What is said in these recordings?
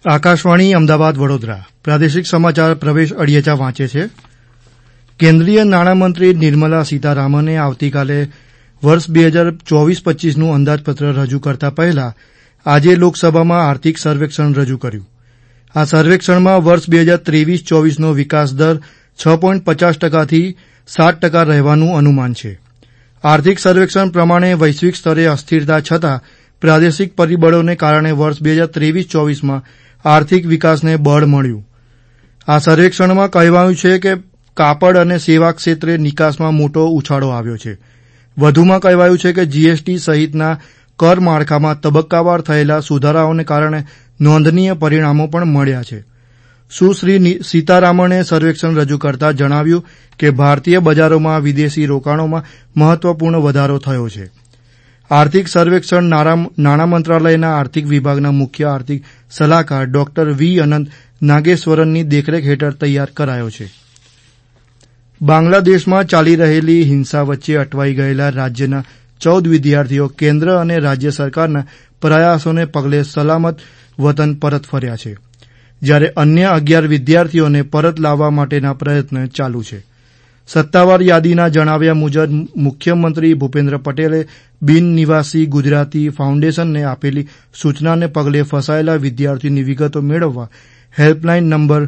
આકાશવાણી અમદાવાદ વડોદરા પ્રાદેશિક સમાચાર પ્રવેશ અડિયેચા વાંચે છે. કેન્દ્રીય નાણામંત્રી નિર્મલા સીતારામને આવતીકાલે વર્ષ 2024-25નું અંદાજપત્ર રજૂ કરતા પહેલા આજે લોકસભામાં આર્થિક સર્વેક્ષણ રજૂ કર્યું. આ સર્વેક્ષણમાં વર્ષ 2023-24નો વિકાસ દર 6.50%થી 7% રહેવાનું અનુમાન છે. આર્થિક સર્વેક્ષણ પ્રમાણે વૈશ્વિક સ્તરે અસ્થિરતા છતાં પ્રાદેશિક પરિબળોને કારણે વર્ષ 2023-24માં આર્થિક વિકાસને બળ મળ્યું. આ સર્વેક્ષણમાં કહેવાયું છે કે કાપડ અને સેવા ક્ષેત્રે નિકાસમાં મોટો ઉછાળો આવ્યો છે. વધુમાં કહેવાયું છે કે જીએસટી સહિતના કર માળખામાં તબક્કાવાર થયેલા સુધારાઓને કારણે નોંધનીય પરિણામો પણ મળ્યા છે. સુશ્રી સીતારામણે સર્વેક્ષણ રજૂ કરતા જણાવ્યું કે ભારતીય બજારોમાં વિદેશી રોકાણોમાં મહત્વપૂર્ણ વધારો થયો છે. આર્થિક સર્વેક્ષણ નાણાં મંત્રાલયના આર્થિક વિભાગના મુખ્ય આર્થિક સલાહકાર ડોક્ટર વી અનંત નાગેશ્વરનની દેખરેખ હેઠળ તૈયાર કરાયો છે. બાંગ્લાદેશમાં ચાલી રહેલી હિંસા વચ્ચે અટવાઈ ગયેલા રાજ્યના 14 વિદ્યાર્થીઓ કેન્દ્ર અને રાજ્ય સરકારના પ્રયાસોને પગલે સલામત વતન પરત ફર્યા છે, જ્યારે અન્ય 11 વિદ્યાર્થીઓને પરત લાવવા માટેના પ્રયત્ન ચાલુ છે. સત્તાવાર યાદીના જણાવ્યા મુજબ મુખ્યમંત્રી ભૂપેન્દ્ર પટેલે બિન નિવાસી ગુજરાતી ફાઉન્ડેશનને આપેલી સૂચનાને પગલે ફસાયેલા વિદ્યાર્થીઓની વિગતો મેળવવા હેલ્પલાઇન નંબર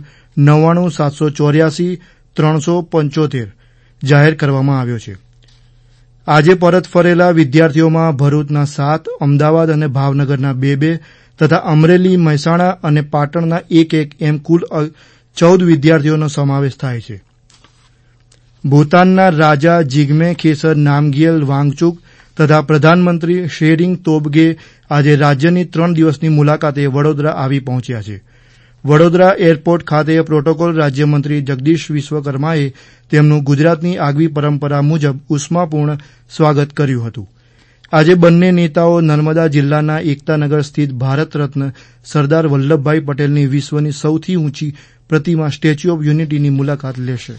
99784375 જાહેર કરવામાં આવ્યો છે. આજે પરત ફરેલા વિદ્યાર્થીઓમાં ભરૂચના 7, અમદાવાદ અને ભાવનગરના 2 તથા અમરેલી, મહેસાણા અને પાટણના 1 એમ કુલ 14 વિદ્યાર્થીઓનો સમાવેશ થાય છે. ભૂતાનના રાજા જિગ્મે ખેસર નામગિયલ વાંગચુક તથા પ્રધાનમંત્રી શેરિંગ તોબગે આજે રાજ્યની 3 દિવસની મુલાકાતે વડોદરા આવી પહોંચ્યા છે. વડોદરા એરપોર્ટ ખાતે પ્રોટોકોલ રાજ્યમંત્રી જગદીશ વિશ્વકર્માએ તેમનું ગુજરાતની આગવી પરંપરા મુજબ ઉષ્માપૂર્ણ સ્વાગત કર્યું હતું. આજે બંને નેતાઓ નર્મદા જિલ્લાના એકતાનગર સ્થિત ભારત રત્ન સરદાર વલ્લભભાઈ પટેલની વિશ્વની સૌથી ઊંચી પ્રતિમા સ્ટેચ્યુ ઓફ યુનિટીની મુલાકાત લેશે.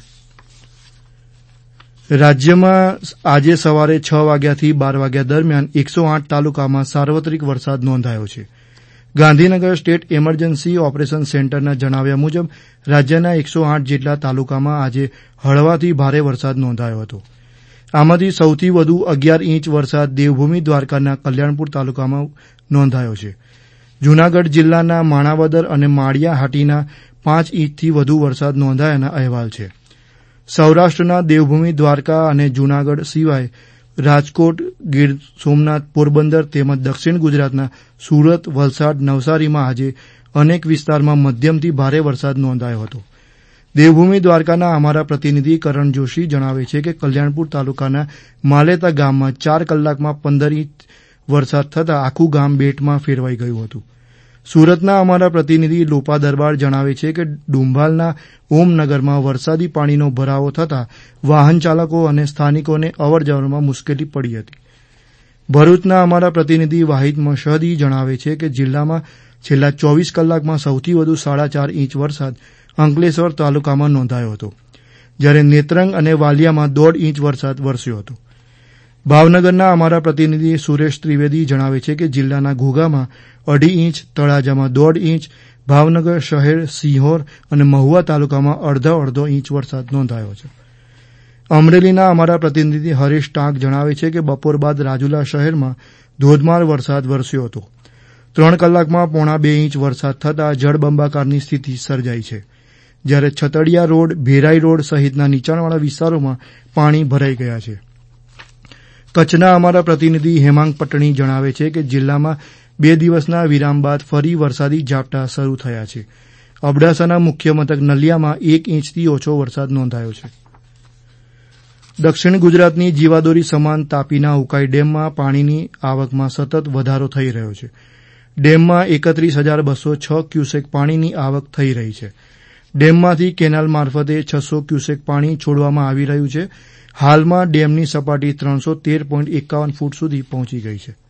રાજ્યમાં આજે સવારે 6 વાગ્યાથી 12 વાગ્યા દરમિયાન 108 તાલુકામાં સાર્વત્રિક વરસાદ નોંધાયો છે. ગાંધીનગર સ્ટેટ એમરજન્સી ઓપરેશન સેન્ટરના જણાવ્યા મુજબ રાજ્યના 108 જેટલા તાલુકામાં આજે હળવાથી ભારે વરસાદ નોંધાયો હતો. આમાંથી સૌથી વધુ 11 ઇંચ વરસાદ દેવભૂમિ દ્વારકાના કલ્યાણપુર તાલુકામાં નોંધાયો છે. જૂનાગઢ જિલ્લાના માણાવદર અને માળિયા હાટીના 5 ઇંચથી વધુ વરસાદ નોંધાયાના અહેવાલ છે. સૌરાષ્ટ્રના દેવભૂમિ દ્વારકા અને જૂનાગઢ સિવાય રાજકોટ, ગીર સોમનાથ, પોરબંદર તેમજ દક્ષિણ ગુજરાતના સુરત, વલસાડ, નવસારીમાં આજે અનેક વિસ્તારમાં મધ્યમથી ભારે વરસાદ નોંધાયો હતો. દેવભૂમિ દ્વારકાના અમારા પ્રતિનિધિ કરણ જોશી જણાવે છે કે કલ્યાણપુર તાલુકાના માલેતા ગામમાં 4 કલાકમાં 15 ઇંચ વરસાદ થતાં આખું ગામ બેટમાં ફેરવાઈ ગયું હતું. સુરતના અમારા પ્રતિનિધિ લોપા દરબાર જણાવે છે કે ડુંભાલના ઓમનગરમાં વરસાદી પાણીનો ભરાવો થતાં વાહન ચાલકો અને સ્થાનિકોને અવરજવરમાં મુશ્કેલી પડી હતી. ભરૂચના અમારા પ્રતિનિધિ વાહિદ મશહદી જણાવે છે કે જિલ્લામાં છેલ્લા 24 કલાકમાં સૌથી વધુ 4.5 ઇંચ વરસાદ અંકલેશ્વર તાલુકામાં નોંધાયો હતો, જ્યારે નેત્રંગ અને વાલિયામાં 1.5 ઇંચ વરસાદ વરસ્યો હતો. ભાવનગરના અમારા પ્રતિનિધિ સુરેશ ત્રિવેદી જણાવે છે કે જિલ્લાના ઘોઘામાં 2.5 ઇંચ, તળાજામાં 1.5 ઇંચ, ભાવનગર શહેર, સિંહોર અને મહુવા તાલુકામાં અડધો ઇંચ વરસાદ નોંધાયો છે. અમરેલીના અમારા પ્રતિનિધિ હરેશ ટાંક જણાવે છે કે બપોર બાદ રાજુલા શહેરમાં ધોધમાર વરસાદ વરસ્યો હતો. 3 કલાકમાં 1.5 ઇંચ વરસાદ થતાં જળબંબાકારની સ્થિતિ સર્જાઈ છે, જ્યારે છતડિયા રોડ, ભેરાઈ રોડ સહિતના નીચાણવાળા વિસ્તારોમાં પાણી ભરાઈ ગયા છે. કચ્છના અમારા પ્રતિનિધિ હેમાંગ પટણી જણાવે છે કે જિલ્લામાં 2 દિવસના વિરામ બાદ ફરી વરસાદી ઝાપટા શરૂ થયા છે. અબડાસાના મુખ્ય મથક નલિયામાં 1 ઇંચથી ઓછો વરસાદ નોંધાયો છે. દક્ષિણ ગુજરાતની જીવાદોરી સમાન તાપીના ઉકાઈ ડેમમાં પાણીની આવકમાં સતત વધારો થઈ રહ્યો છે. ડેમમાં 31,206 ક્યુસેક પાણીની આવક થઈ રહી છે. ડેમમાંથી કેનાલ મારફતે 600 ક્યુસેક પાણી છોડવામાં આવી રહ્યું છે. હાલમાં ડેમની સપાટી 313.51 ફૂટ સુધી પહોંચી ગઈ છે.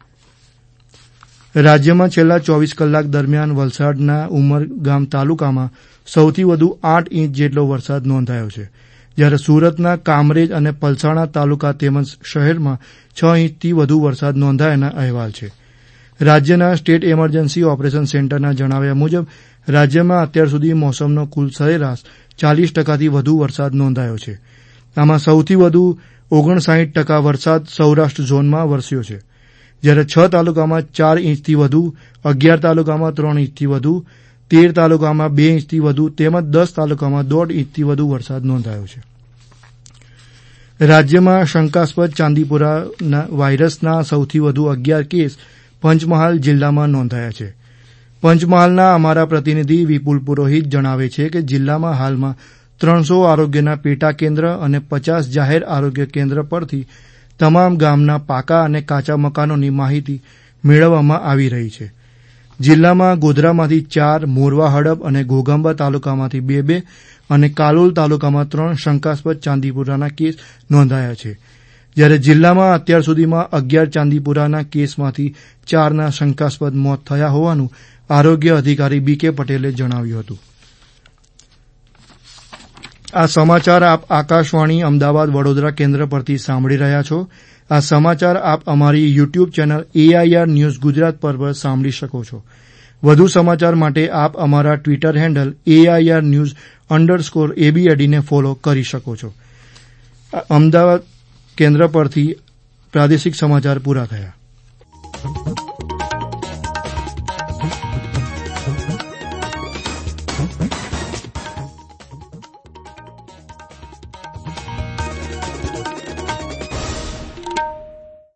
રાજ્યમાં છેલ્લા 24 કલાક દરમિયાન વલસાડના ઉમરગામ તાલુકામાં સૌથી વધુ 8 ઇંચ જેટલો વરસાદ નોંધાયો છે, જ્યારે સુરતના કામરેજ અને પલસાણા તાલુકા તેમજ શહેરમાં 6 ઇંચથી વધુ વરસાદ નોંધાયાના અહેવાલ છે. રાજ્યના સ્ટેટ એમરજન્સી ઓપરેશન સેન્ટરના જણાવ્યા મુજબ રાજ્યમાં અત્યાર સુધી મોસમનો કુલ સરેરાશ 40%થી વધુ વરસાદ નોંધાયો છે. આમાં સૌથી વધુ 59% વરસાદ સૌરાષ્ટ્ર ઝોનમાં વરસ્યો છે, જ્યારે 6 તાલુકામાં 4 ઇંચથી વધુ, 11 તાલુકામાં 3 ઇંચથી વધુ, 13 તાલુકામાં 2 ઇંચથી વધુ તેમજ 10 તાલુકામાં 1.5 ઇંચથી વધુ વરસાદ નોંધાયો છે. રાજ્યમાં શંકાસ્પદ ચાંદીપુરા વાયરસના સૌથી વધુ 11 કેસ પંચમહાલ જિલ્લામાં નોંધાયા છે. પંચમહાલના અમારા પ્રતિનિધિ વિપુલ પુરોહિત જણાવે છે કે જિલ્લામાં હાલમાં 300 આરોગ્યના પેટા કેન્દ્ર અને 50 જાહેર આરોગ્ય કેન્દ્ર પરથી તમામ ગામના પાકા અને કાચા મકાનોની માહિતી મેળવવામાં આવી રહી છે. જિલ્લામાં ગોધરામાંથી 4, મોરવા હડપ અને ઘોઘંબા તાલુકામાંથી 2 અને કાલોલ તાલુકામાં 3 શંકાસ્પદ ચાંદીપુરાના કેસ નોંધાયા છે, જ્યારે જિલ્લામાં અત્યાર સુધીમાં 11 ચાંદીપુરાના કેસમાંથી 4ના શંકાસ્પદ મોત થયા હોવાનું આરોગ્ય અધિકારી બી.કે. પટેલે જણાવ્યું હતું. આ સમાચાર આપ આકાશવાણી અમદાવાદ વડોદરા કેન્દ્ર પરથી સાંભળી રહ્યા છો. આ સમાચાર આપ અમારી YouTube channel AIR news Gujarat પર સાંભળી શકો છો. વધુ સમાચાર માટે આપ અમારા ટ્વિટર હેન્ડલ AIR_news_ABAD ને ફોલો કરી શકો છો. અમદાવાદ કેન્દ્ર પરથી પ્રાદેશિક સમાચાર પૂરા થયા.